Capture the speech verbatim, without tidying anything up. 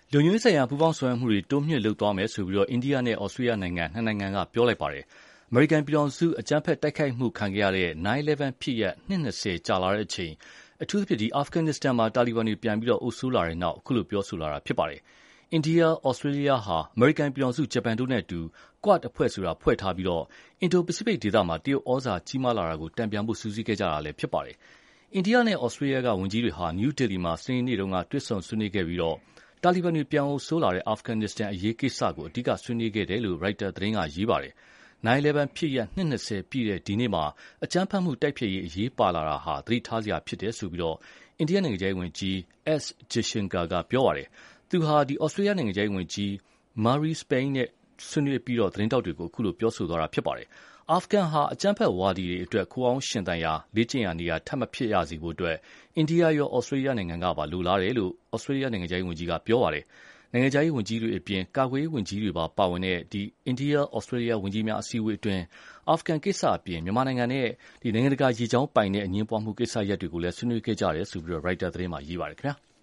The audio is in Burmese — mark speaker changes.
Speaker 1: လုံခြုံရေးဆိုင်ရာပူးပေါင်းဆောင်ရွက်မှုတွေတိုးမြှင့်လုပ်သွားမယ်ဆိုပြီးအိန္ဒိယနဲ့ဩစတြေးလျနိုင်ငံနှစ်နိုင်ငံကပြောလိုက်ပါတယ်။အမေရိကန်ပြည်ထောင်စုအကြမ်းဖက်တိုက်ခိုက်မှုခံခဲ့ရတဲ့ nine eleven ဖြစ်ရပ်နှစ်၂၀ကြာလာတဲ့အချိန်အထူးသဖြင့်အာဖဂန်နစ္စတန်မှာတာလီဘန်တွေပြန်ပြီးအုပ်စိုးလာတဲ့နောက်အခုလိုပြောဆိုလာတာဖြစ်ပါတယ်။အိန္ဒိယ၊ဩစတြေးလျဟာအမေရိကန်ပြည်ထောင်စု၊ဂျပန်တို့နဲ့အတူ Quad အဖွဲ့ဆိုတာဖွဲ့ထားပြီးအင်ဒိုပစိဖိတ်ဒေသမှာတရုတ်ဩဇာကြီးမားလာတာကိုတန်ပြန်ဖို့စုစည်းခဲ့ကြတာလည်းဖြစ်ပါတယ်။အိန္ဒိယနဲ့ဩစတြေးလျကဝန်ကြီးတွေဟာနယူးဒေလီမှာစနေနေ့တုန်းကတွေ့ဆုံဆွေးနွေးခဲ့ပြီးတာလီဘန်တွေပြန်အုပ်စိုးလာတဲ့အာဖဂန်နစ္စတန်အရေးကိစ္စကိုအဓိကဆွေးနွေးခဲ့တယ်လို့ ရိုက်တာသတင်းကရေးပါတယ်။ nine eleven ဖြစ်ရပ်နှစ်၂၀ပြည့်တဲ့ဒီနေ့မှာအကြမ်းဖက်မှုတိုက်ဖျက်ရေးအရေးပါလာတာဟာသတိထားစရာဖြစ်တယ်လို့အိန္ဒိယနိုင်ငံခြားရေးဝန်ကြီး S. Jaishankar ကပြောပါတယ်။သူဟာဩစတြေးလျနိုင်ငံခြားရေးဝန်ကြီး Marise Payne နဲ့ဆွေးနွေးပြီးသတင်းထောက်တွေကိုအခုလိုပြောဆိုသွားတာဖြစ်ပါတယ်။အာဖဂန်ဟာအကြမ်းဖက်ဝါဒီတွေအတွက်ခိုအောင်းရှင်သန်ရာလေ့ကျင့်ရာနေရာထပ်မဖြစ်ရစေဖို့အိန္ဒိယရောဩစတြေးလျနိုင်ငံကပါလိုလားတယ်လို့ဩစတြေးလျနိုင်ငံခြားရေးဝန်ကြီးကပြောပါတယ်။နိုင်ငံခြားရေးဝန်ကြီးတွေအပြင်ကာကွယ်ရေးဝန်ကြီးတွေပါပါဝင်တဲ့အိန္ဒိယ၊ဩစတြေးလျဝန်ကြီးများအစည်းအဝေးအတွင်းအာဖဂန်ကိစ္စအပြင်မြန်မာနိုင်ငံနဲ့နိုင်ငံတကာရေကြောင်းပိုင်နက်အငြင်းပွားမှုကိစ္စရပ်တွေကိုလည်းဆွေးနွေးခဲ့ကြတယ်လို့ရိုက်တာသတင်းမှာရေးပါတယ်ခင်ဗျာ။